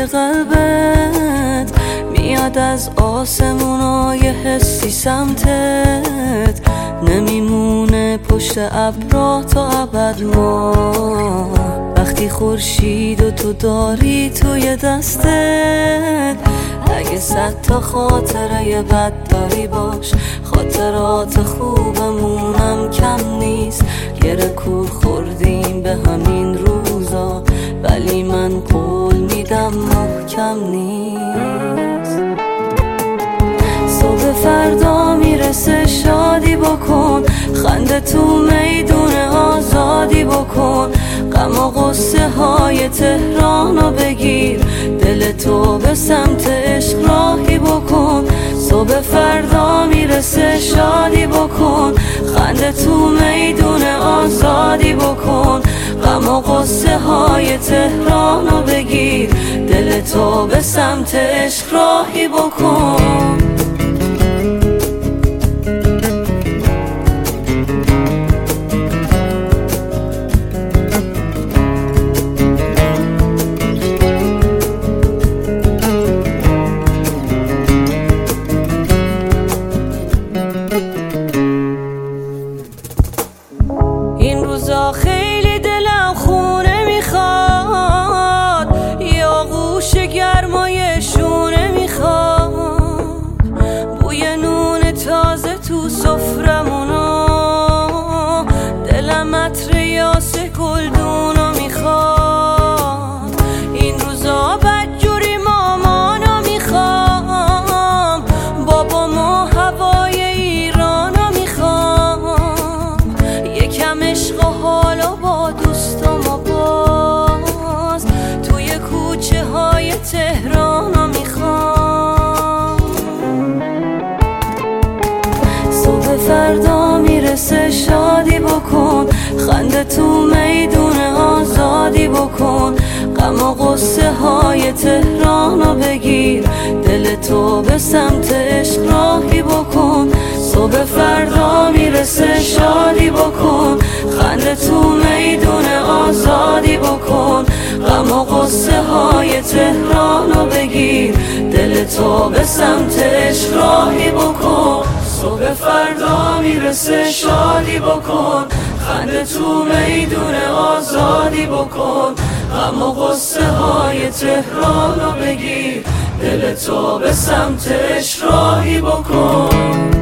قلبت میاد از آسمونای حسی سمتت، نمیمونه پشت ابرا تا ابد ما. وقتی خورشید و تو داری توی دستت، اگه 100 تا خاطره بد داری باش، خاطرات خوبمونم کم نیست. یه رکور خوردیم به همین روزا، ولی من قول میدم محکم نیست. صبح فردا میرسه شادی بکن، خنده تو میدون آزادی بکن. غم و غصه های تهرانو بگیر، دل تو به سمت عشق راهی بکن. صبح فردا میرسه شادی بکن، خنده تو میدون آزادی بکن. غم و غصه های تهرانو بگیر، دل تو به سمت عشق راهی بکن. این روزا خیلی دلم خونه میخواد، یا آغوش گرمای شونه میخواد. بوی نون تازه تو سفرمونو، دلم عطر یاس گلدونو میخواد. این روزا بدجوری مامانو میخوام، بابامو هوای ایرانو میخوام. یکم عشق و حالا با دوستام و باز توی کوچه های تهرانو میخوام. صبح فردا میرسه شادی بکن، خنده تو میدون آزادی بکن. غم و غصه های تهرانو بگیر، دل تو به سمت عشق راهی بکن. صبح فردا میرسه شادی بکن، خنده تو میدون آزادی بکن. غم و غصه های تهرانو بگیر، دل تو به سمت عشق راهی بکن. صبح فردا میرسه شادی بکن، خنده تو میدون آزادی بکن. غم و غصه های تهرانو بگیر، دل تو به سمت عشق راهی بکن.